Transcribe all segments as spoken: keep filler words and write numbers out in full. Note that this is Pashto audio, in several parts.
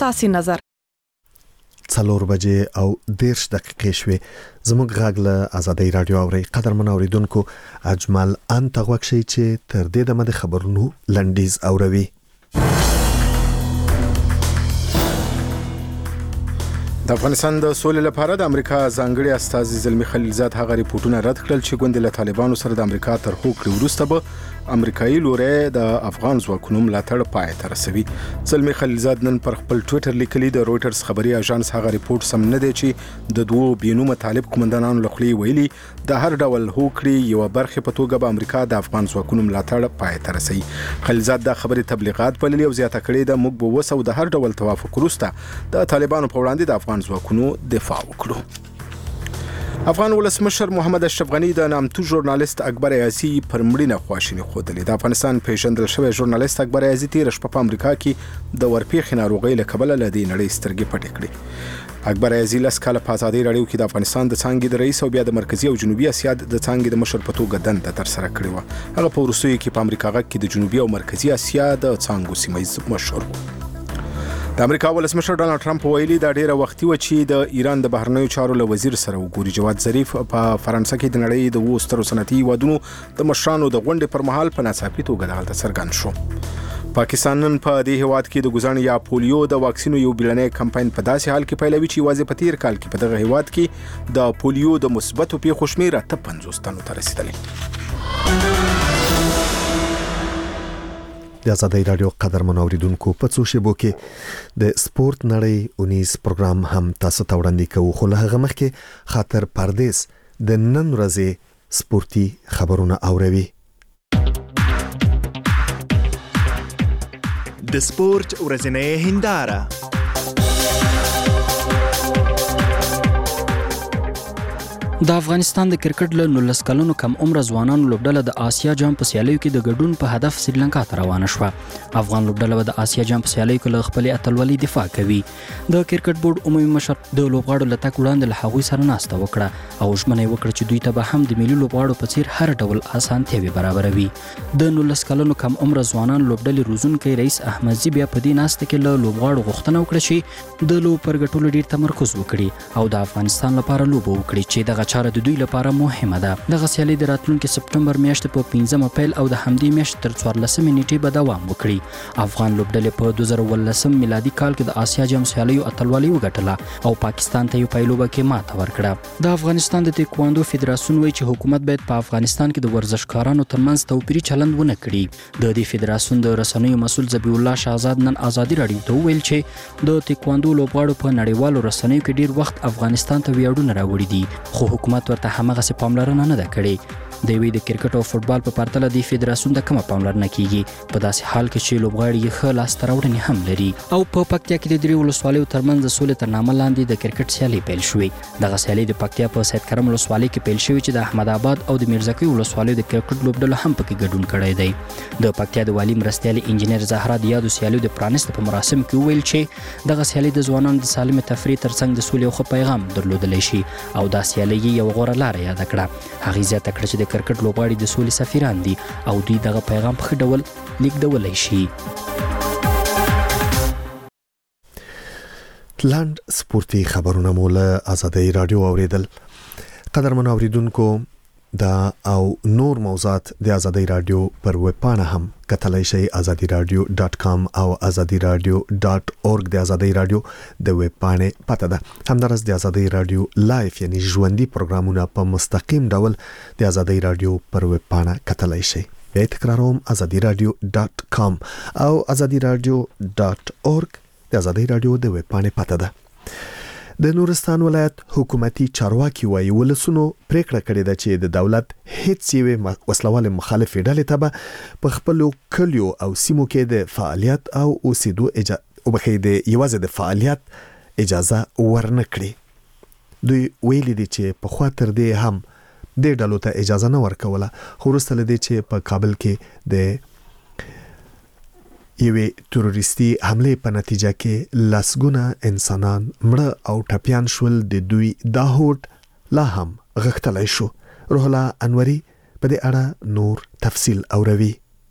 ستاسو نظر. څلور بجې او دیرش دقیقې شوې. زموږ غږ له آزادۍ رادیو اوري. قدرمن اوریدونکو، اجمل ان تغوک شي چې تر دې دمه د خبرونو لنډیز اوروي. د افغانستان د سولې لپاره د امریکا ځانګړي استازي زلمی خلیلزاد هغه ریپورتونه رد کړل چې ګوند له طالبانو سره د امریکا تر هوکړې وروسته به امریکایي لوري د افغان ځواکونو ملاتړ پای ته رسوي. زلمی خلیلزاد نن پر خپل ټوئیټر لیکلي د رويټرز خبري اژانس هغه ریپورت سم نه دی چې د دوو بینومه طالب قومندانانو لخوا ویلي د هر ډول هوکړې یو برخه په توګه به امریکا د افغان ځواکونو ملاتړ پای ته رسوي. خلیلزاد د خبري تبلیغات بللي او زیاته کړې د موږ به وسو د هر ډول توافق وروسته د طالبانو په وړاندې د افغان ځواکونو دفاع وکړو. افغان ولسمشر محمد اشرف غنی د نامتو ژورنالیست اکبر ایازي پر مړینه خواشیني ښودلې. د افغانستان پیژندل شوی ژورنالیست اکبر ایازي تیر شپه په امریکا کې د ورپېښې ناروغۍ له کبله له دې نړۍ سترګې پټې کړې. اکبر ایازي لس کاله په ازادۍ راډیو کې د افغانستان د څانګې د رئیس او بیا د مرکزی او جنوبي اسیا د څانګې د مشر په توګه دنده ترسره کړې وه. هغه په وروستیو کې په امریکا کې د جنوبي او مرکزی اسیا د څانګو سیمایي مشر و. د امریکا ولسمشر ډانلډ ټرمپ ویلي دا ډیره وختي و چې د ایران د بهرنیو چارو له وزیر سره وګوري. جواد ظریف په فرانسه کې د نړۍ د وو سترو صنعتي هیوادونو د مشرانو د غونډې پر مهال په ناڅاپي توګه دغلته څرګند شو. پاکستان نن په دې هیواد کې د ګزان یا پولیو د واکسینو یو بیلنې کمپاین په داسې حال کې پیلوي چې واځي په تیر کال کې په دغه هیواد کې د پولیو د مثبتو پیښو شمېر ته پنځوس تنو ته رسیدلی. د آزادۍ رادیو قدرمن اوریدونکو، په څو شیبو کې د سپورت نړۍ اونیز پروګرام هم تاسو ته وړاندې کوو. خو له هغه مخکې خاطر پردیس د نن ورځې سپورتي خبرونه اوروي. د سپورت ورځنۍ هنداره. د افغانستان د کرکټ له نولس کلونو کم عمر ځوانانو لوبډله د آسیا جام په سیالیو کې د ګډون په هدف سریلانکا ته روانه شوه. افغان لوبډله د آسیا جام په سیالیو کې له خپلې اتلولۍ دفاع کوي. د کرکټ بورډ عمومي مشر د لوبغاړو له تګ وړاندې له هغوی سره ناسته وکړه او ژمنه یې وکړه چې دوی ته به هم د ملي لوبغاړو په څیر هر ډول اسانتیاوې برابروي. د نولس کلونو کم عمر ځوانان لوبډلې روزونکی رئیس احمدزي بیا په دې ناسته کې له لوبغاړو غوښتنه وکړه چې د لوب پر ګټلو ډیر تمرکز وکړي او د افغانستان لپاره لوبه وکړي چې دغه چاره د دوی لپاره مهمه ده. دغه سیالي د راتلونکي سپټمبر میاشتې په پنځم اپریل او د همدې میاشتې تر څوارلسمې نیټې به دوام وکړي. افغان لوبډلې په دوه زره اوولسم میلادي کال کې د آسیا جام سیالیو اتلولي وګټله او پاکستان ته یو پایلوبه کې ماته ورکړه. د افغانستان د تایکواندو فدراسیون وایي چې حکومت باید په افغانستان کې د ورزشکارانو ترمنځ توپیري چلند ونه کړي. د دې فدراسیون د رسنیو مسؤل ذبیح الله شهزاد نن آزادي راډیو ته وویل چې د تایکواندو لوبغاړو په نړیوالو رسنیو کې ډیر وخت افغانستان ته ویاړونه راوړي دي خو حکومت ورته همغه څه پاملرنه نه ده کړې. د وی د کرکټ او فوتبال په پرتله د فدراسیون د کومه پاملرنه کیږي په داسې حال کې چې لوبغاړي یې ښه لاسته راوړنې هم لري. او په پکتیا کې د درې ولسوالیو ترمنځ د سولې تر نامه لاندې د کرکټ سیالي پیل شوې. دغه سیالي د پکتیا په سید کرم ولسوالۍ کې پیل شوې چې د احمد آباد او د میرزکوي ولسوالیو د کرکټ لوبډلو هم پکې ګډون کړی دی. د پکتیا د والي مرستیال انجینر زهرا د یادو سیالیو د پرانیست په مراسم کې وویل چې دغه سیالي د ځوانانو د سالم تفریح ترڅنګ د سولې او ښه پیغام درلودلی شي او دا سیالي یو غوره لاره یاد کړه. هغه زیاته کړه چې د کرکټ لوبغاړي د سولې سفیران دي او دوی دغه پیغام په ښه ډول لیږدولی شي. لاند سپورتي خبرونه مو له آزادۍ رادیو اوریدل. قدرمن اوریدونکو، دا او نور موضوعات د آزادۍ رادیو پر ویب پاڼه هم کتلای شئ. آزادی رادیو ډاټ کام او آزادی رادیو ډاټ اورګ د آزادۍ رادیو د ویب پاڼې پته ده. همدارس د آزادۍ رادیو لایف یعنی ژوندۍ پروګرامونه په مستقیم ډول د آزادۍ رادیو پر ویب پاڼه کتلای شئ. بیا تکراروم، آزادی رادیو ډاټ کام او آزادی رادیو ډاټ اورګ د آزادۍ رادیو د ویب پاڼې پته ده. د نورستان ولایت حکومتي چارواکي وایي ولسونو پریکړه کړې ده چې د دولت هیڅ یوې وسلوالې مخالفې ډلې ته به په خپلو کلیو او سیمو کې د فعالیت او اوسېدو اجازه وبخښئ د یوازې د فعالیت اجازه ورنه کړي. دوی ویلي دي چې پخوا تر دې هم دې ډلو ته اجازه نه ورکوله خو وروسته له دې چې په کابل کې د یوې تروریستي حملې په نتیجه کې لسګونه انسانان مړه او ټپیان شول، د دوی دا هوډ لا هم غښتلی شو. روح الله انوري په دې اړه نور تفصیل اوروي.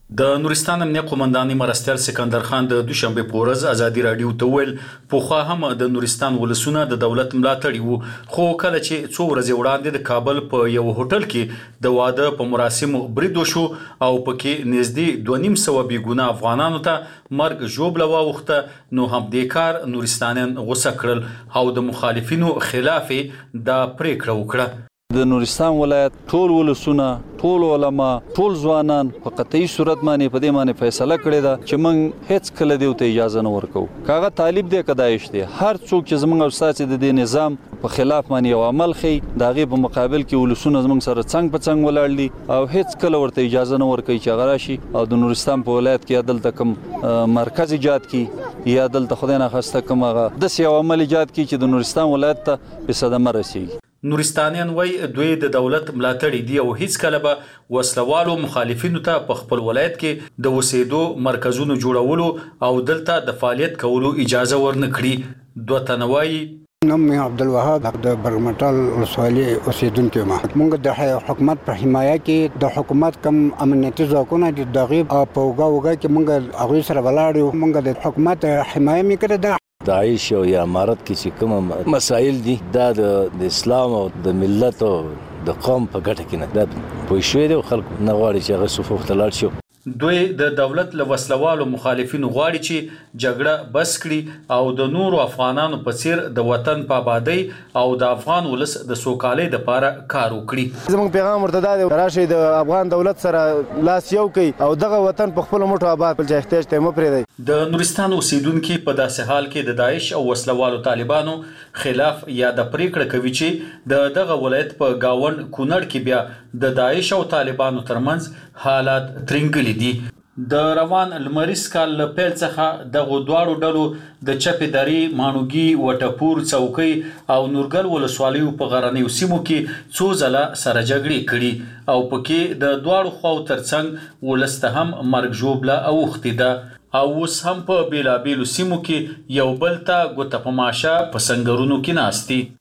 د نورستان امنیه قومنداني مرستیال سکندر خان د دوشنبه پورز ازادي رادیو ته ویل پوخا هم د نورستان ولسونه د دولت ملاتړي وو خو کله چې څو ورځې وړاندې د کابل په یو هوټل کې د واده په مراسمو بریدو شو او پکې نږدې دوه نیم سوه بېګناه افغانانو ته مرګ ژوبله واوښته نو هم دې کار نورستانیان غوسه کړل او د مخالفینو خلاف دا پریکړه وکړه. د نورستان ولایت ټول ولسونه ټول علما ټول ځوانان په قطعي صورت باندې په دې باندې فیصله کړې ده چې موږ هیڅ کله دیو ته اجازه نه ورکو کاغه طالب دی کدایش دی هر څوک چې زموږ استاد د دې نظام په خلاف باندې یو عمل خي داغه په مقابل کې ولسونه زموږ سره څنګ په څنګ ولاړ دي او هیڅ کله ورته اجازه نه ورکوي چې هغه راشي او د نورستان په ولایت کې عدالت کوم مرکز ایجاد کی یا عدالت خدای نه خواسته کوم هغه د سیاو عمل ایجاد کی چې د نورستان ولایت ته په صدمه رسیږي. نورستانیان وای دوی د دولت ملاتړي دی او هیڅ کله به وسلوالو مخالفینو ته په خپل ولایت کې د وسیدو مرکزونو جوړولو او دلته د فعالیت کولو اجازه ورنکړي. دوه تنوي نوم مې عبدالوهاب د برمټال ولسوالۍ اوسیدونکی یم. موږ د حکومت په حمایه کې د حکومت کم امنیتي ځواکونه دي دغه په وګا وګا کې موږ هغه سره ولاړو موږ د حکومت حمایه مې کړې ده. داعش او یا امارت کې چې کوم مسائل دي دا د اسلام او د ملت او د قوم په ګټه کې نه ده په شوي دي خلک نه غواړي چې هغه صفوف ته لاړ شي. دوی د دولت له وسلوالو مخالفینو غواړي چې جګړه بس کړي او د نورو افغانانو په څیر د وطن په آبادی او د افغان ولس د سوکالۍ لپاره کار وکړي. زموږ پیغام ورته دا دی راشي د افغان دولت سره لاس یو کوي او دغه وطن په خپل موټو آباد بل ځای احتیاج ته مو پرېږدي. د نورستان اوسیدونکو په داسې حال کې د داعش او وسلوالو طالبانو خلاف یا د پریکړه کوي چې د دغه ولایت په گاون کونړ کې بیا د داعش او طالبانو ترمنځ حالات ترنګلي دي. د روان لمریز کال له پیل څخه دغه دواړو ډلو د چپې درې مانوګي وټپور چوکۍ او نورګل ولسوالیو په غرنیو سیمو کې څو ځله سره جګړې کړي او پکې د دواړو خواو ترڅنګ ولسته هم مرګ ژوبله اوښتې ده او اوس هم په بیلابیلو سیمو کې یو بل ته ګوته په ماشه په سنګرونو کې ناست دي.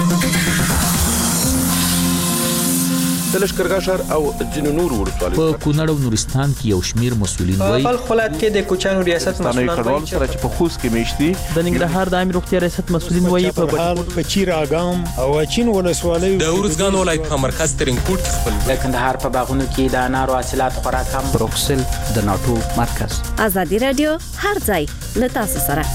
د لښکرګاه ښار او ځینو نورو ولسوالیو په کونړ او نورستان کې یو شمیر مسؤلین وایي په بلخ ولایت کې د کوچیانو ریاست مسؤلین وایي سره چې په خوست کې میشتي د ننګرهار د عامه روغتیا ریاست مسؤلین وایي په بهار په چیر اګام او چین ولسوالیو د ورزګان ولایت په مرکز ترنګوټ کې خپل د کندهار په باغونو کې د انارو حاصلات خورا کم بروکسل د ناتو مرکز. ازادي رادیو هر ځای له تاسو سره.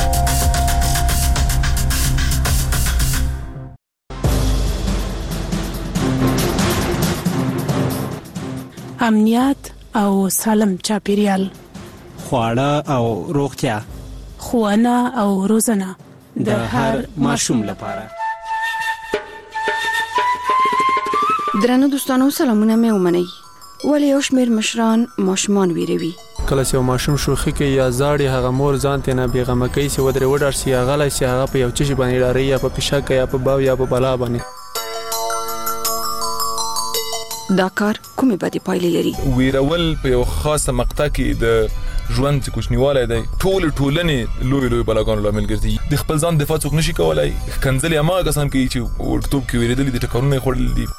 امنیت او سالم چاپیریال، خواړه او روغتیا، ښوونه او روزنه د هر ماشوم لپاره. درنو دوستانو سلامونه مې ومنئ. ولې یو شمېر مشران ماشومان ویروي؟ کله چې یو ماشوم شوخي کوي یا زاړي هغه مور ځان ته نه بیغمه کوي چې ودرې وډار شي هغه لای شي هغه په یو چشي باندې ډاري یا په پښه کې یا په باو یا په بلا باندې. دا کار کومې بدې پایلې لري؟ ویرول په یو خاصه مقطع کې د ژوند چې کوچنیوالی دی ټول ټولنې لوی لوی بلاګانو لامل ګرځي. د خپل ځان دفاع څوک نشي کولای. ښکنځلې هماغه کسان کوي چې وړکتوب کې ویرېدلي دي ټکرونه یې خوړلي دي.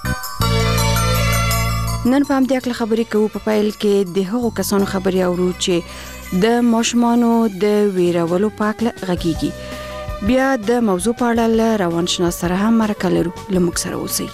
نن په همدې اړه خبرې کوو. په پیل کې د هغو کسانو خبرې اورو چې د ماشومانو د ویرولو په اړه غږیږي. بیا د موضوع په اړه له روانشناس سره هم مرکه لرو. له موږ سره اوسئ.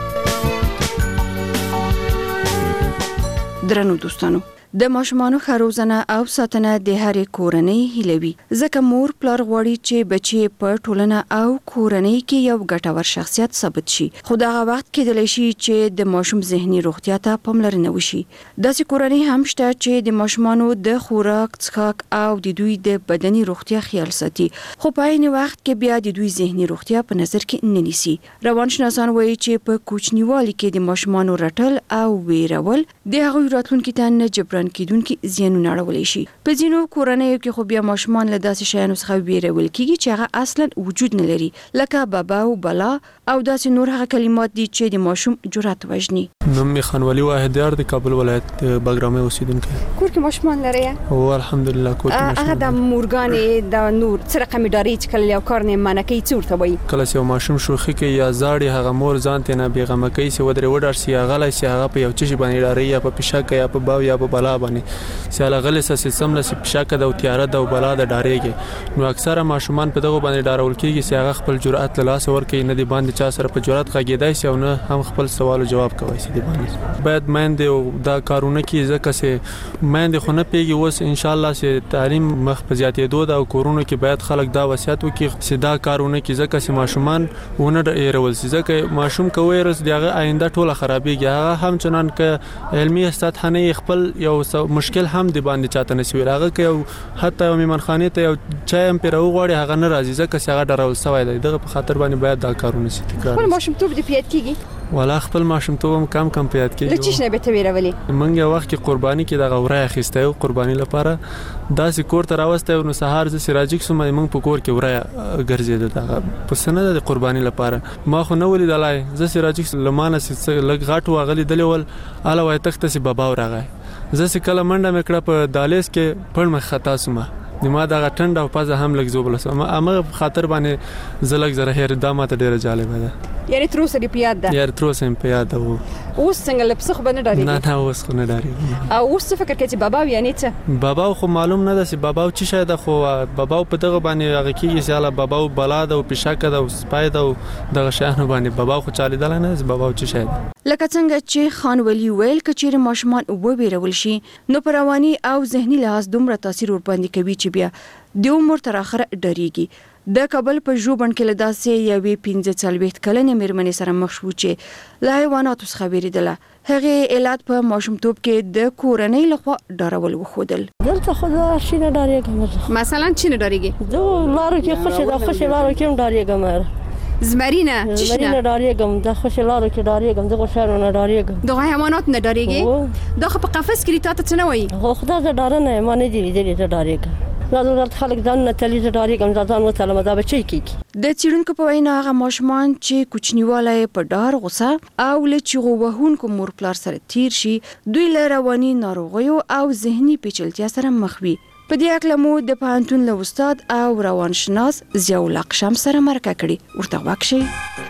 درنو دوستانو، د ماشومانو ښه روزنه او ساتنه د هرې کورنۍ هیله وي، ځکه مور پلار غواړي چې بچي په ټولنه او کورنۍ کې یو ګټور شخصیت ثابت شي. خو دغه وخت کېدلی شي چې د ماشوم ذهني روغتیا ته پاملرنه وشي. داسې کورنۍ هم شته چې د ماشومانو د خوراک، څښاک او د دوی د بدني روغتیا خیال ساتي، خو په عین وخت کې بیا د دوی ذهني روغتیا په نظر کې نه نیسي. روانشناسان وایي چې په کوچنیوالي کې د ماشومانو رټل او ویرول د هغوی راتلونکي ته نه جبران کیدونکي زیانونه اړولی شي. په ځینو کورنیو کې خو بیا ماشومان له داسې شیانو څخه ویرول کیږي چې هغه اصلا وجود نه لري، لکه بابا او بلا او داسې نور هغه کلمات دي چې د ماشوم جرأت وژني. نوم می خانوالي واحدیار د کابل ولایت بګرامي اوسیدونکی. کور کې ماشومان لري؟ او الحمدلله کور کې ماشومان. هغه د مورګانې د نور څه رقم ډاری چې کله یو کار نه منع کوي څورته وي. کله چې ماشوم شوخي کوي یا زاړي هغه مور ځان ته نه بیغمه کوي چې ودرې وډار شي هغه لای شي هغه په یو چشي باندې ډاری یا په پښه کې یا په باو یا په بلا بلا باندې سیاله غلې سې سم لسی پشاکه د تیاره د بلا د ډارېږي نو اکثره ماشومان په دغه باندې ډارول کېږي چې هغه خپل جرأت له لاسه ورکړي نه دی باندې چا سره په جرأت غږېدای شي او نه هم خپل سوال او جواب کوي سي دی باندې باید مېندې او دا کارونه کې ځکه چې مېندې خو نه پیږي اوس ان شاء الله چې تعلیم مخ په زیاتېدو دا کورونو کې باید خلک دا وصیت وکړي چې دا کارونه کې ځکه چې ماشومان ونه ډېرول سي ځکه ماشوم کوي رس دغه آینده ټوله خرابېږي هغه هم چنان ک علمي سطح نه خپل یو مشکل هم دی باندې چاته نشي راغی که حتی میمنخانه ته یو چای هم پیرو غواړي هغه نه راځي ځکه چې هغه ډارول سوی دی دغه په خاطر باندې باید دا کارونه سي تکرار خپل ماشومتوب دې پیاد کیږي ولا خپل ماشومتوب هم کم کم پیاد کیږي لکه چې نه به تویرولې منګه وخت کې قرباني کې دغه ورای اخیسته او قرباني لپاره داسې کور ته راوسته نو سهار ز سراجیک سم موږ په کور کې ورای ګرځیدل دغه په سند د قرباني لپاره ما خو نه ولیدلای ز سراجیک لمانه لګ غاټ واغلی دلول اله وای تخته سي بابا ورغه ز سې کله منډه مکړه په دالیس کې پړ مخ خطا سومه نما دا غټند او پزه هم لګ زوبل سم امه خاطر باندې زلګ زره هر د ماته ډیره جالب ده یعنی تر اوسه دی پیاد ده یار تر اوسه په یاد ده اوس څنګه لپسخ باندې ډاری نه نه اوس خو نه ډاری او اوس فکر کوي چې بابا یعنی څه بابا خو معلوم نه ده چې بابا چې شاید خو بابا په دغه باندې هغه کېږي چې الله بابا بلاد او پښاکه ده او سپای ده او دغه شانه باندې بابا خو چالي دل نه بابا چې شاید لکه څنګه چې خان ولی ویل کچیر ماشومان و بیرول شي نو پروانی او ذهني لحاظ دومره تاثیر ور باندې کوي چې بیا د عمر تر اخره ډریږي د کابل په ژوبن کې لداسې یوې پنځه څلوېښت کلنې مېرمنې سره مخ شو چې له حیواناتو څخه ویریدله هغې علت په ماشومتوب کې د کورنۍ لخوا ډارول وښودل دلته خو زه شي نه ډارېږم مثلا چې نه ډارېږي زه لارو کې خوشې ده خوشې لارو کې هم ډارېږم زمرینه زمرینه ډارېږم د خوشې لارو کې ډارېږم دغه شیانو نه ډارېږم دغه حیوانات نه ډارېږي دا خو په قفس کې تا ته څه نه وایي خو خدای زه ډاره نه یم ما نه دي لیدلي زه ډارېږم دا ضرورت خلک ځان نه تلي زه ډارېږم دا ځان وتلم دا به چی کېږي د څېړونکو په وینا هغه ماشومان چې کوچنیوالی په ډار غوسه او له چیغو وهونکو مور پلار سره تیر شي دوی له رواني ناروغیو او ذهني پیچلتیا سره مخ وي په دې اړه مو د پوهنتون له استاد او روانشناس ضیاءالله قشم سره مرکه کړې ورته غوږ شئ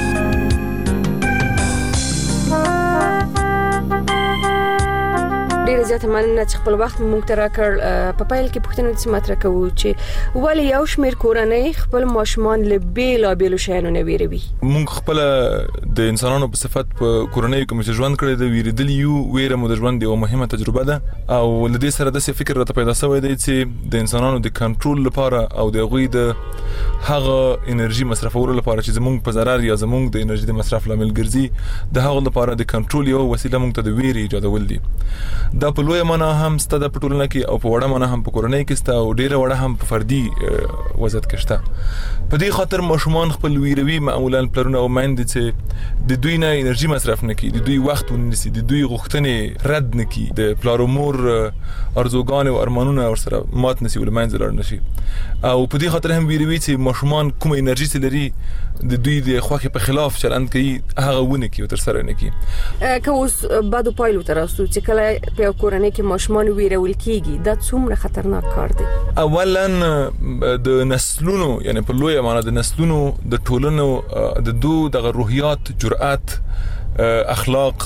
ډیره زیاته مننه چې خپل وخت مونږ ته راکړ په پایل کې پوښتنه داسې مطرح کوو چې ولې یو شمېر کورنۍ خپل ماشومان له بېلابېلو شیانو نه ویروي مونږ خپله د انسانانو په صفت په کورنیو کې چې ژوند کړی د ویرېدلي یو ویره مو د ژوند یوه مهمه تجربه ده او له دې سره داسې فکر راته پیدا شوی دی چې د انسانانو د کنټرول لپاره او د هغوی د هغه انرژي مصرفولو لپاره چې زمونږ په ضرر یا زمونږ د انرژي د مصرف لامل ګرځي د هغه لپاره د کنټرول یو وسیله مونږ ته د ویرې ایجادول دي دا په لویه معنا هم ستا د پټولنه کې او په وړه معنا هم په کورنۍ کې ستا او ډیره وړه هم په فردي وضعیت کې شته په دې خاطر ماشومان خپل ویروي معمولا پلرونه او میندې چې د دوی نه انرژي مصرف نه کړي د دوی وخت ونیسي د دوی غوښتنې رد نه کړي د پلار او مور ارزوګانې او ارمانونه ورسره مات نشي ول منځ لاړ نشي او په دې خاطر هم ویروي چې ماشومان کوم انرژي چې لري د دوی د خوښې په خلاف چلند کوي هغه ونه کوي تر سره نه کوي که اوس بعد پایلو تر راسو چې کله په کورنۍ کې ماشومان ویرول کیږي دا څومره خطرناک کار دی اولا د نسلونو یعنی په لویه معنا د نسلونو د ټولنو د دوه د روحیات جرأت اخلاق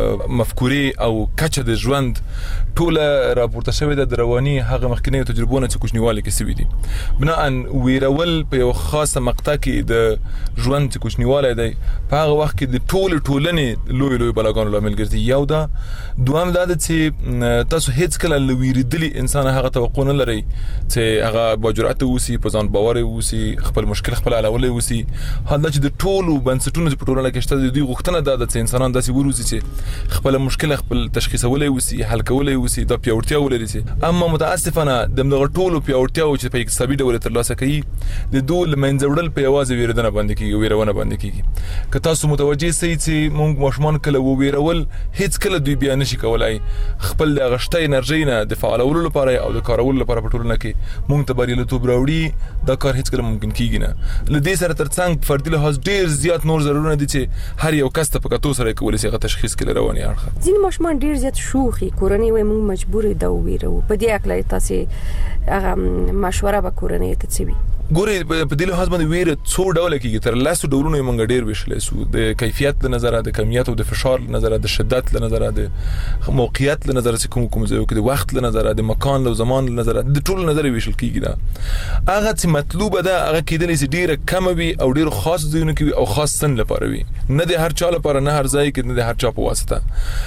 مفکورې او کچه د ژوند ټوله راپورته شوې ده د رواني هغه مخکنیو تجربو نه چې کوچنیوالي کې سوي دي بناء ویرول په یو خاصه مقطع کې د ژوند چې کوچنیوالی دی په هغه وخت کې د ټول ټولنې لوی لوی بلاګانو لامل ګرځي یو دا دوام دا ده چې تاسو هیڅ کله له ویریدلي انسان هغه توقع نه لرئ چې هغه با جرأت اوسي په ځان باور اوسي خپل مشکل خپل حلولی اوسي حال دا چې د ټولو بنسټونو په ټولنه کې شته د دوی غوښتنه دا ده چې انسانان داسې وروزي چې خپل مشکل خپل تشخیصولی اوسي حل کولی اوسي دا پیاوړتیا ولري چې اما متاسفانه د دغه ټولو پیاوړتیاو چې په اقتصادي ډول ترلاسه کوي د دوی لمنځه وړل په یوازې ویرېدنه باندې کیږي ویرونه باندې کیږي که تاسو متوجه سئ چې موږ ماشومان کله وویرول هیڅ کله دوی بیا نشي کولای خپل د غشته انرژي نه د فعالولو لپاره او د کارولو لپاره په ټولنه کې موږ ته بریالیتوب راوړي دا کار هیڅ کله ممکن کیږي نه له دې سره ترڅنګ فردي لحاظ ډیر زیات نور ضرورونه دي چې هر یو کس ته په کتو سره کولی شي هغه تشخیص کړي رواني اړخ ځینې ماشومان ډیر زیات شوخي کورنۍ وای موږ مجبور دا ویرو په دې اکله تاسو هغه مشوره به کورنۍ ته څه وي ګوري په دې لحاظ باندې ویره څو ډول کېږي تر لاسو ډولونه موږ ډیر وشلې سو د کیفیت له نظر د کمیت او د فشار له نظر د شدت له نظر د موقعیت له نظر چې کوم کوم ځای کې د وخت له نظر د مکان له زمان له نظر د ټول نظر وشل کېږي دا هغه چې مطلوب ده هغه کېدلی چې ډیره کم وي او ډیر خاص ځایونه کې او خاص سن لپاره وي نه د هر چا لپاره نه هر ځای کې نه د هر چا په واسطه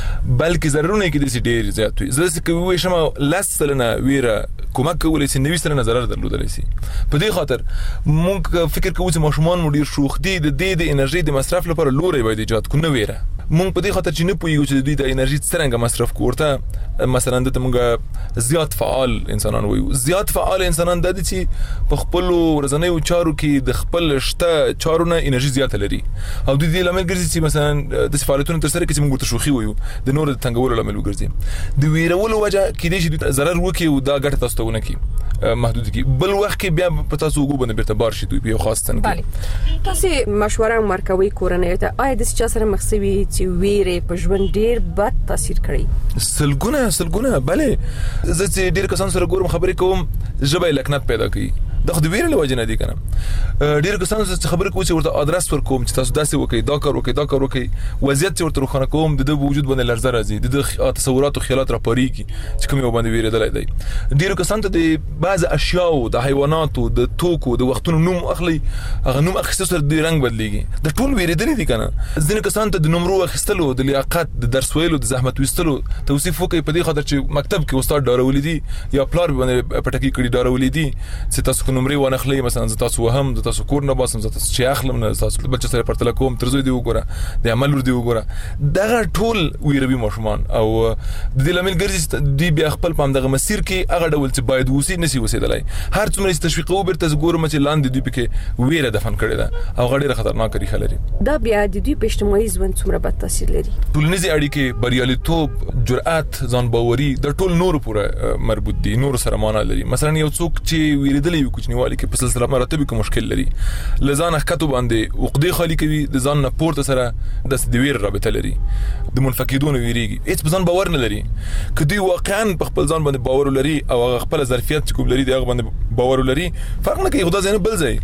بلکې ضرورونه کې د ډیر زیات وي زه چې کوي شمه لسلنه ویره کومک کولای شي نوې سره نظر درلودلی شي په دې خاطر مونږ فکر کوو چې ماشومان مو ډیر شوخ دي د دې د انرژي د مصرف لپاره لوري باید ایجاد کو نه ویره مونږ په دې خاطر چې نه پوهیږو چې دوی د انرژي څنګه مصرف کوړته مثلا د مونږ زیات فعال انسانان وي زیات فعال انسانان د دې چې په خپل ورځنیو چارو کې د خپل شته چارونه انرژي زیات لري او دوی د لامل ګرځي چې مثلا د فعالیتونو تر سره کې چې موږ ورته شوخي وایو د نور د تنګولو لامل وګرځي د ویرولو وجه کې دي چې ضرر وکي او دا ګټه تاسو ته ونه کی محدود کی بل وخت کې بیا په تاسو وګو باندې بیرته بار شي دوی په خاص تن کې تاسو مشوره مرکوي کورنۍ ته آیا د چا سره مخسوي چې ویره په ژوند ډیر بد تاثیر کړی سلګونه سلګونه bale زه چې ډیر کسان سره ګورم خبرې کوم ژبه لکنت پیدا کوي دغه د ویره له وجه نه دي کنه ډیر کسان چې خبرې کوي چې ورته ادرس ور کوم چې تاسو داسې وکي دا کار وکي دا کار وکي وضعیت چې ورته روښانه کوم د وجود باندې لرزه راځي د تصورات او خیالات را پاريږي چې کوم یو باندې ویره دلای دی ډیر کسان ته د بعض اشیاء د حیوانات او د توکو د وختونو نوم اخلي هغه نوم اخیستل سره د رنگ بدليږي د ټول ویره دي دي کنه ځینې کسان ته د نمرو اخیستلو د لیاقت د درس ویلو د زحمت وستلو توصیف وکي په دې خاطر چې مکتب کې استاد ډارولې دي یا پلار باندې پټکی کړي ډارولې دي چې تاسو نمرې ونه اخلي مثلا تاسو وهم د تاسو کور نه باسم تاسو چې اخلم نه تاسو بل څه سره پرتل کوم ترزوی دی وګوره د عمل ور دی وګوره دغه ټول ویروي ماشومان او د دې لامل ګرځي دی بیا خپل پام دغه مسیر کې هغه ډول چې باید وسی نسی وسیدلای هر څومره تشویق او برته ګورم چې لاندې دی پکې ویره دفن کړي ده او غډیره خطرناک لري خلري دا بیا د دوی په اجتماعي ژوند څومره بد تاثیر لري ټولنیزي اړیکې بریالیتوب جرأت ځان باوري د ټول نور پورې مربوط دي نور سره معنا لري مثلا یو څوک چې ویریدلی یو کوچنیوالي کې په سلسله مراتب کې مشکل لري لزان حکتو باندې عقدې خالی کوي د ځان نه پورته سره د دویر رابطه لري د منفقدون ویریږي هیڅ ځان باور نه لري کدی واقعا په خپل ځان باندې باور لري او خپل ظرفیت کوم لري دغه باندې باور لري فرق نه کوي خدای زنه بل ځای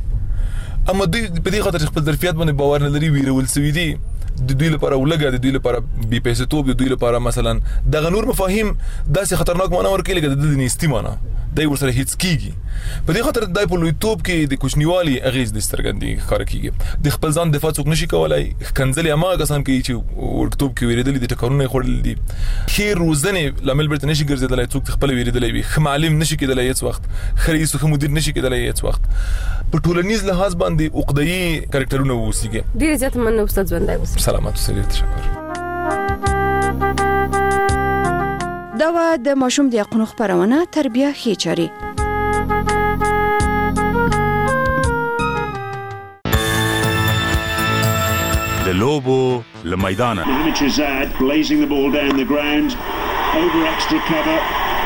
اما دوی په دې خاطر خپل ظرفیت باندې باور نه لري ویرول سوي دي د دوی لپاره ولګه د دوی لپاره بي پیسې توپ د دوی لپاره مثلا د غنور مفاهیم داسې خطرناک معنا ورکړي لکه د دې نيستي معنا دای ورسره هیڅ کیږي په دې خاطر دای په لوی توپ کې د کوچنیوالي اغیز د سترګندې ښکار کیږي د خپل ځان دفاع څوک نشي کولای کنځلې اما کسان کوي چې ورکتوب کې ویریدل دي ټکرونه خورل دي خیر روزنه لامل برته نشي ګرځیدلای څوک خپل ویریدل وي معلم نشي کېدلای هیڅ وخت خريس خو مدیر نشي کېدلای هیڅ وخت په ټولنیز لحاظ باندې عقده‌ای کریکټرونه وسیږي ډیر زیات مننه استاد ژوندای اوسه سلامات اوسئ تشکر دا و د ماشوم د حقوقو خبرونه تربیه خېچاري د لوبو لمیدانه blazing the ball down the ground over extra cover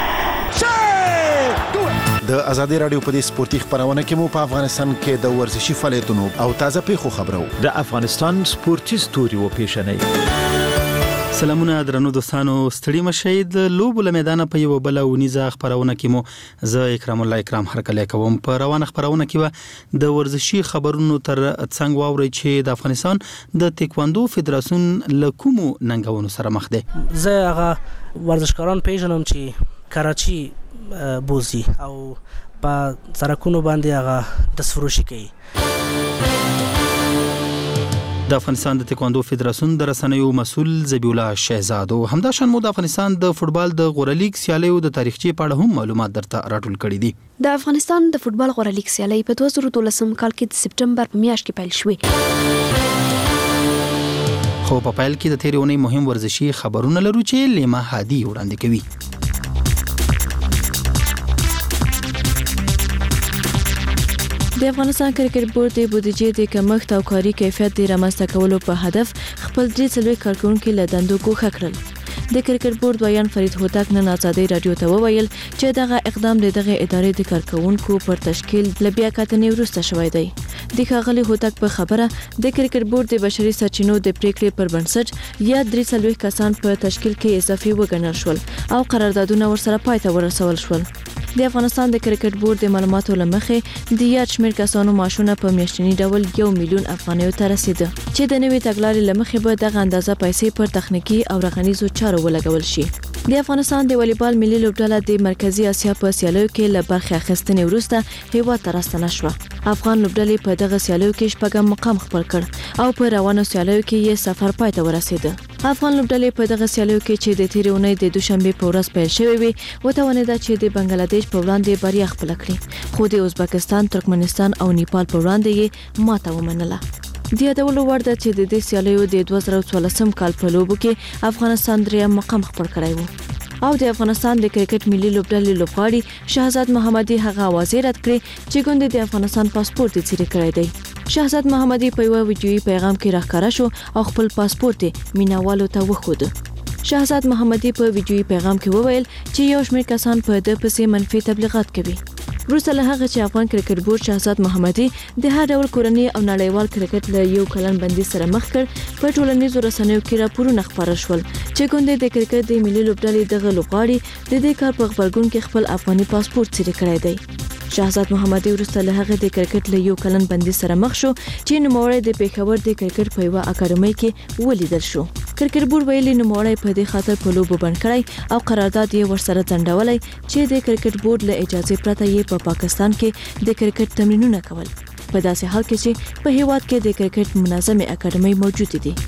د ازادي رادیو په دې سپورتي خبرونه کې مو په افغانستان کې د ورزشي فعالیتونو او تازه پیښو خبرو د افغانستان سپورتي ستوري و پیښنې سلامونه درنو دوستانو ستړي مشئ د لوبو له میدانه په یو بل ونیزه خبرونه کې مو زه اکرام الله اکرام هرکلی کوم په روانه خبرونه کې و د ورزشي خبرونو تر څنګ واوري چې د افغانستان د تکواندو فدراسیون له کومو ننګونو سره مخ دی زه هغه ورزشکاران پیژنم چې کراچي بوزي او په سرکونو باندې هغه د فروشي کوي د افغانستان د تکواندو فدراسیون د رسنیو مسول زبی الله شهزاد او همداشان مو د افغانستان د فوتبال د غورلیګ سیالیو د تاریخچې په اړه هم معلومات درته راټول کړي دي د افغانستان د فوتبال غورلیګ سیالي په دوه زره دولسم کال کې د سپټمبر په میاشت کې پیل شوې خو په پیل کې د تیرې اونۍ مهم ورزشي خبرونه لرو چې لیما هادي وړاندې کوي د افغانستان کرکټ بورډ د بودیجې د کمښت او کاري کیفیت د رامنځته کولو په هدف خپل درې څلوېښت کارکونکي له دندو ګوښه کړل. د کرکټ بورډ ویان فرید هوتک نن آزادۍ رادیو ته وویل چې دغه اقدام د دغه ادارې د کارکونکو پر تشکیل له بیا کتنې وروسته شوی دی. د ښاغلي هوتک په خبره د کرکټ بورډ د بشري سرچینو د پریکړې پر بنسټ یا درې څلوېښت کسان په تشکیل کې اضافي وګڼل شول او قراردادونه ورسره پای ته ورسول شول. د افغانستان د کرکټ بورډ د معلوماتو لمخې د یاد شمیر کسانو معاشونه په میاشتني ډول یو میلیون افغانیو ته رسیده چې د نوې تګلارې لمخې به دغه اندازه پیسې پر تخنیکی او رغنیزو چارو ولګول شي. د افغانستان د والیبال ملي لوبډله د مرکزی اسیا په سیالیو کې له برخې اخیستنې وروسته هیواد ته راستنه شوه. افغان لوبډلې په دغه سیالیو کې شپږم مقام خپل کړ او په روانو سیالیو کې یې سفر پای ته ورسېده. افغان لوبډلې په دغه سیالیو کې چې د تیرې اونۍ د دوشنبه په ورځ پیل شوې وي وتوانېده چې د بنگلاديش په وړاندې بریا خپل کړي، خو د ازبکستان، ترکمنستان او نیپال په وړاندې یې ماته ومنله. د یادولو وړ ده چې د دې سیالیو د دوه زره څوارلسم کال په لوبو کې افغانستان دریم مقام خپل کړی و او د افغانستان د کرکټ ملي لوبډلې لوبغاړي شهزاد محمدي هغه اوازې رد کړې چې ګوند د افغانستان پاسپورت یې څیرې کړی دی. شهزاد محمدي په یو ویډیويي پیغام کې راښکاره شو او خپل پاسپورت یې مینوالو ته وښود. شهزاد محمدي په ویډیويي پیغام کې وویل چې یو شمېر کسان په د پسې منفي تبلیغات کوي. وروسته له هغه چې افغان کرکټ بورډ شهزاد محمدي د هر ډول کورنۍ او نړیوال کرکټ له یو کلن بندي سره مخ کړ، په ټولنیزو رسنیو کې راپورونه خپاره شول چې ګوند د کرکټ د ملي لوبډلې دغه لوبغاړي د دې کار په خبرګون کې خپل افغاني پاسپورت څیرې کړی دی. شهزاد محمدي وروسته له هغه د کرکټ له یو کلن بندي سره مخ شو چې نوموړی د پیښور د کرکټ په یوه اکاډمۍ کې ولیدل شو. کرکټ بورډ ویلي نوموړی په دې خاطر په لوبو بند کړی او قرارداد یې ورسره ځنډولی چې د کرکټ بورډ له اجازې پرته یې په پاکستان کې د کرکټ تمرینونه کول، په داسې حال کې چې په هیواد کې د کرکټ منظمې اکاډمۍ موجودې دي.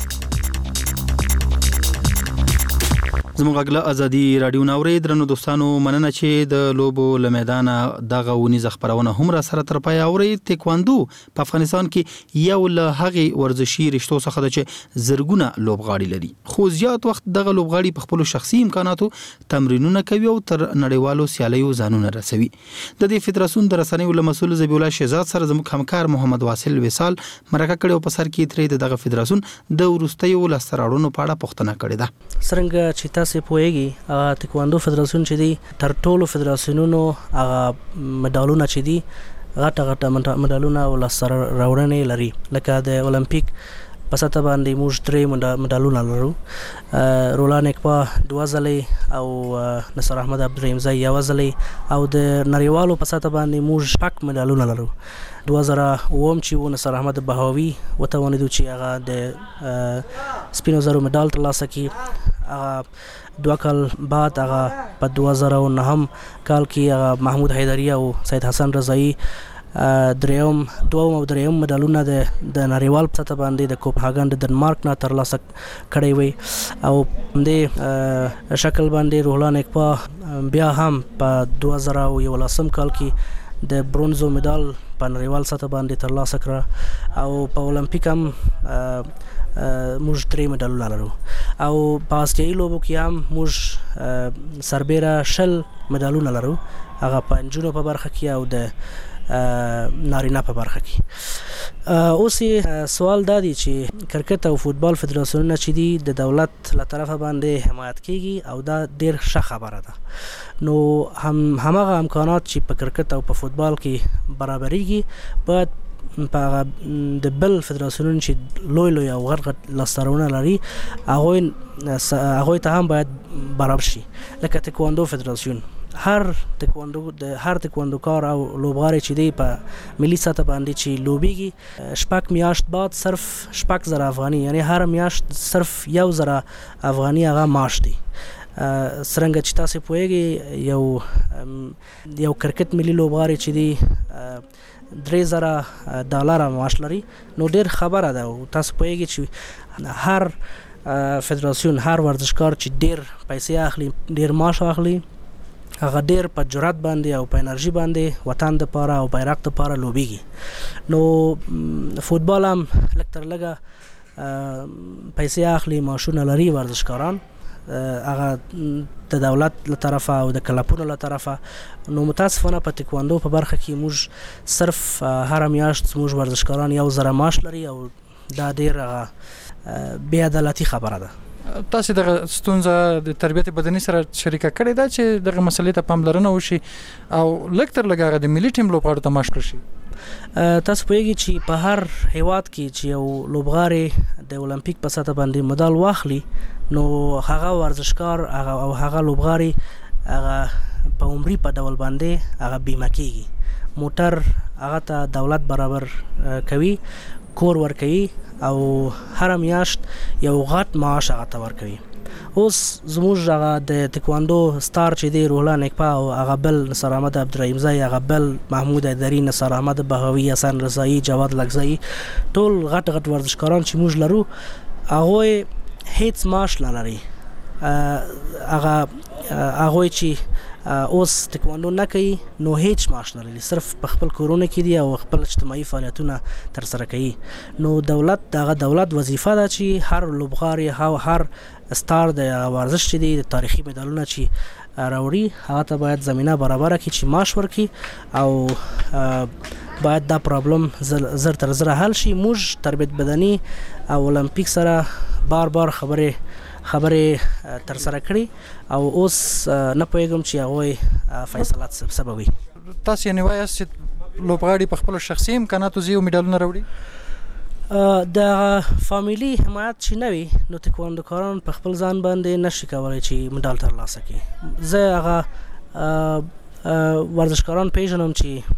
زموږ غږ ازادي رادیو ناوري درنو دوستانو، مننه چې د لوبو له میدانه دغه ونیزه خبرونه هم را سره تر پای اوري. تکواندو په افغانستان کې یو له هغه ورزشي رشتو څخه ده چې زرګونه لوبغاړي لري، خو زیات وخت دغه لوبغاړي په خپل شخصي امکاناتو تمرینونه کوي او تر نړیوالو سیالیو ځانونه رسوي. د دې فدراسیون د رسنیو له مسؤل ذبیح الله شهزاد سره زموږ همکار محمد واصل وصال مرکه کړي او په سر کې ترې دغه فدراسیون د وروستیو لاسته په اړه پوښتنه کړې ده. څنګه چې تاسو پوهیږي هغه تکواندو فدراسیون چې دی تر ټولو فدراسیونونو هغه مډالونه چې دي غټه غټه مډالونه او لاسته راوړنې لري، لکه د اولمپیک په سطح باندې موږ درې مډالونه لرو، رولان اکپا دوه ځلې او نصر احمد عبدالرحیم زئی یوه ځلې، او د نړیوالو په سطح باندې موږ شپږ مډالونه لرو. دوه زره اووم چې و نصر احمد بهاوي وتوانېدو چې هغه د سپینو زرو مډال ترلاسه کړي. هغه دوه کال بعد هغه په دوه زره و نهم کال کې هغه محمود حیدري او سید حسن رضایی دریم دوم او دریم مډالونه د د نړیوال په سطح باندې د کوپنهاګن د ډنمارک نه ترلاسه کړی وي، او د شکل باندې روحلان اکپا بیا هم په دوه زره او یولسم کال کې د برونزو مډال په نړیوال سطح باندې ترلاسه کړه، او په اولمپیک هم موږ درې مډالونه لرو، او په آسیایي لوبو کې هم موږ سربیره شل مډالونه لرو، هغه په نجونو په برخه کې او د نارینه په برخه کې. اوس سوال دا دی چې کرکټ او فوتبال فدراسیونونه چې دي د دولت له طرفه باندې حمایت کیږي او دا ډیر ښه خبره ده. نو هم همغه امکانات چې په کرکټ او په فوتبال کې برابرېږي باید په د بل فدراسیونونو چې لوی لوی او غټ غټ لاسته راوړنې لري هغوی هغوی ته هم باید برابر شي، لکه تکواندو فدراسیون. هر تکواندو د هر تکواندوکار او لوبغاړی چې دی په ملي سطح باندې چې لوبیږي شپږ میاشت بعد صرف شپږ زره افغاني، یعنی هر میاشت صرف یو زره افغاني هغه معاش دی. څرنګه چې تاسو پوهیږئ یو یو کرکټ ملي لوبغاړی چې دی درې زره ډالر معاش لري، نو ډیر خبره ده. او تاسو پوهیږئ چې هر فدراسیون هر ورزشکار چې ډیر پیسې اخلي ډیر معاش اخلي هغه ډیر په جرأت باندې او په انرژي باندې وطن دپاره او بیرغ دپاره لوبیږي. نو فوتبال هم لږ تر لږه پیسې اخلي، معاشونه لري ورزشکاران، هغه د دولت له طرفه او د کلبونو له طرفه. نو متاسفانه په تکواندو په برخه کې موږ صرف هر میاشت موږ ورزشکاران یو زره معاش لري، او دا ډیر بې عدالتي خبره ده. تاسو دغه ستونزه د تربیت بدني سره شریکه کړې ده چې دغه مسلې ته پاملرنه وشي او لږ تر لږه د ملي ټیم لوبغاړو ته معاش کړي شي؟ تاسو پوهیږئ چې په هر هیواد کې چې یو لوبغاړی د اولمپیک په سطح باندې مډال واخلي، نو هغه ورزشکار او هغه لوبغاړی هغه په عمري په ډول باندې هغه بیمه کیږي. موټر هغه ته دولت برابر کوي، کور ورکوي او هر میاشت یو غټ معاش هغه ته ورکوي. اوس زموږ هغه د تکواندو ستار چې دی رولا نکپا او هغه بل نصر احمد عبدالرحیمزی، هغه بل محمود ایدری، نصر احمد بهاوی، حسن رضایی، جواد لکزئی، ټول غټ غټ ورزشکاران چې موږ لرو هغه هیڅ معاش نه لري. هغه هغه چې اوس تکواندو نه کوي نو هیڅ معاش نه لري، صرف په خپل کورونه کې دي او خپل اجتماعي فعالیتونه تر سره کوي. نو دولت دغه دولت وظیفه ده چې هر لوبغاړی او هر ستار د ورزش چې دی د تاریخي مډالونه چې راوړي هغه ته باید زمينه برابر کړي چې معاش ورکړي او باید دا پرابلم زر تر زر حل شي. موږ تربیت بدني او اولمپیک سره بار بار خبره خبره تر سره کړي او اوس نه پوهیږم چې هغه فیصلات سبب وي. تاسو یې وایي چې لوبغاړي په خپل شخصي امکاناتو زیو میډالونه راوړي؟ د فامیلی حمایت چې نه وي نو تکواندوکاران په خپل ځان باندې نشي کولی چې میډال ترلاسه کړي. زه هغه ورزشکاران پیژنم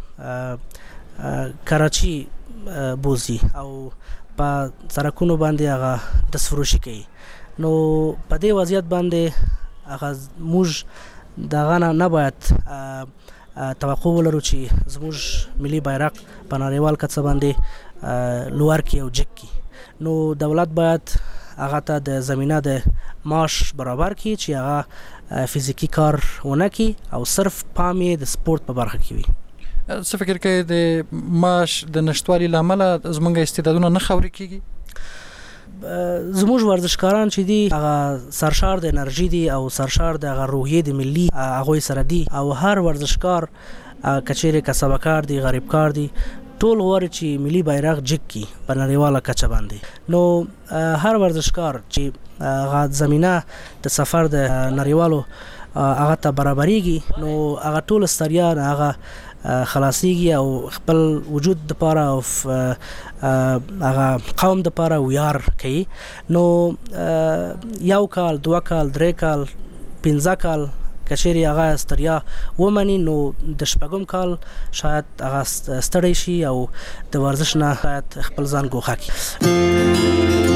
چې کراچي بوزي او په سرکونو باندې هغه دستفروشي کوي. نو په دې وضعیت باندې هغه موږ دغه نه باید توقع ولرو چې زموږ ملي بیرغ په نړیوال کچه باندې لوړ کی او جګ کی. نو دولت باید هغه ته د زمينه د معاش برابر کی چې هغه فزیکی کار ونه کی او صرف پام یې د سپورت په برخه کې وي. څه فکر کوي د معاش د نشټوالي لامل زمونږ استعدادونه نه خوري کیږي؟ زموږ ورزشکاران چې دي هغه سرشار د انرژي دي او سرشار د هغه روحیه د ملي هغه سره دي او هر ورزشکار کچېره کسبکار دي غریب کار دي ټول غواړي چې ملي بیرغ جګ کی په نړیواله کچه باندې. نو هر ورزشکار چې هغه زمينه د سفر د نړیوالو هغه ته برابرېږي نو هغه ټول ستړیا هغه خلاصيږي او خپل وجود د پاره او هغه قوم د پاره ویار کوي. نو یو کال دوه کال درې کال پنځه کال کچېری هغه ستړیا ومني نو د شپږم کال شاید هغه ستړی شي او د ورزش نه شاید خپل ځان ګوښه کړي.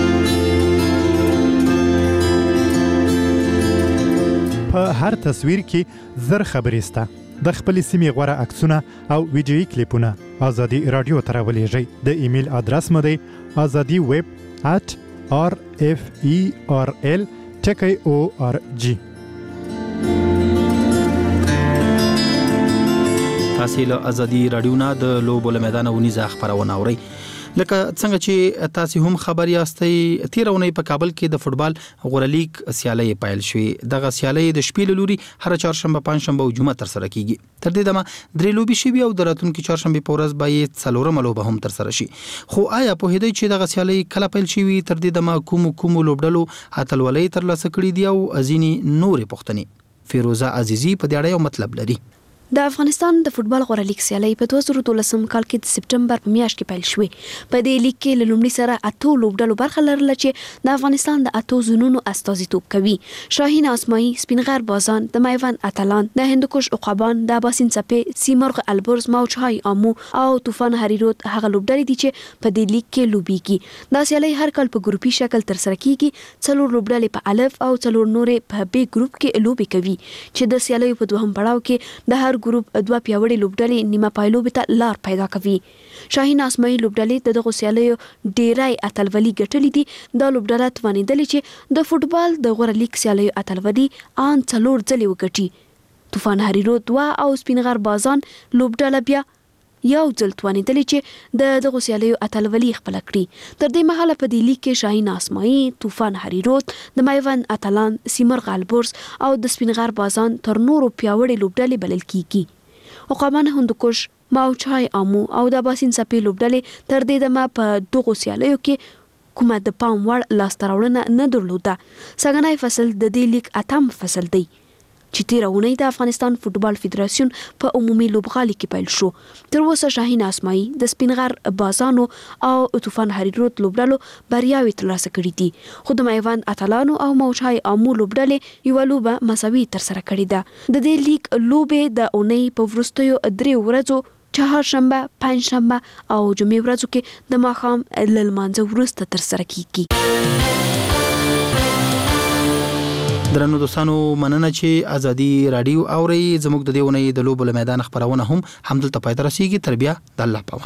په هر تصویر کې زر خبرې سته. د خپل سیمې غوړه عکسونه او ویډیويي کلیپونه ازادي رادیو ته راولېږئ. د ایمیل ادرس مو دی azadi web at r f e r l t k o r g. تاسو له ازادي رادیو نه د لوبو له میدان ونیزه خبرونه اورئ. لکه څنګه چې تاسو هم خبر یاستئ تیرونی په کابل کې د فوتبال غوړه لیگ سیالي پایل شوې. دغه سیالي د شپې لوري هر چهارشنبه پنځشنبه او جمعه تر سره کیږي. تر دې دمه درې لوبي شوي او د راتلونکي چهارشنبه په ورځ به څلورم لوبه هم تر سره شي. خو آیا په هدي چې دغه سیالي کله پیل شوي تر دې دمه کوم کوم لوبډلو اتلولۍ تر لاسه کړې دي او ازيني نورې پوښتنې فیروزه عزیزی په دې اړه یو مطلب لري. د افغانستان د فوتبال غوړه لیگ سیالي په دوه زره دولسم کال کې د سپټمبر په میاشت کې پیل شوې. په دې لیگ کې له لومړي سره اته لوبډلو برخه لرله چې د افغانستان د اته زونونو استازیتوب کوي. شاهین اسماعی، سپینغر بازان، د میوند اتلان، د هندوکش عقابان، د اباسین څپې، سیمرغ البرز، موجهای آمو او طوفان هریرود هغه لوبډلې دي چې په دې لیگ کې لوبيږي. دا سیالي هر کال په ګروپي شکل تر سره کیږي. څلور لوبډلې په الف او څلور نورې په بی ګروپ کې لوبي کوي چې د سیالي په دوهم پړاو کې د هر ګروپ دوه پیاوړي لوبډلې نیمه پایلوبې ته لار پیدا کوي. شاهین اسماعی لوبډلې د دغه سیالیو ډیرای اتلولي ګټلې دي. دا لوبډله توانېدلې چې د فوتبال د غوړه لیگ سیالیو اتلولي ان څلور ځلې وګټي. طوفان هریرود دوه او سپینغر بازان لوبډله بیا یو ځل توانېدلې چې د دغه سیالیو اتلولي خپل کړي. تر دې مهاله په دې لیگ کې شاهین اسماعی، طوفان هریرود، د میوند اتلان، سیمرغ البرز او د سپینغر بازان تر نورو پیاوړي لوبډلې بلل کیږي. عقابان، هندوکش، موجهای آمو او د اباسین څپې لوبډلې تر دې دمه په دغه سیالیو کې کومه د پام وړ لاسته راوړنه نه درلوده. څنګهنی فصل د دې لیگ اتم فصل دی چې تیرونه د افغانستان فوتبال فدراسیون په عمومي لوبغالي کې پیل شو. تر اوسه شاهین اسماعی د سپینغر بازانو او طوفان هریروت لوبډلو بریاوي ترلاسه کړې دي، خو د میوند اتلانو او موچای امو لوبډلې یو لوبه مساوي تر سره کړې ده. د دې لیګ لوبې د اونۍ په وروستیو درې ورځو چهارشنبه، پنځشنبه او جمعې ورځو کې د ماښام له لمانځه وروسته ترسره کیږي. درنو دوستانو مننه چې ازادي رادیو اوري. زموږ د دې ونې د لوبو له میدان خبرونه هم همدلته پای ته رسیږي. تر بیا د الله په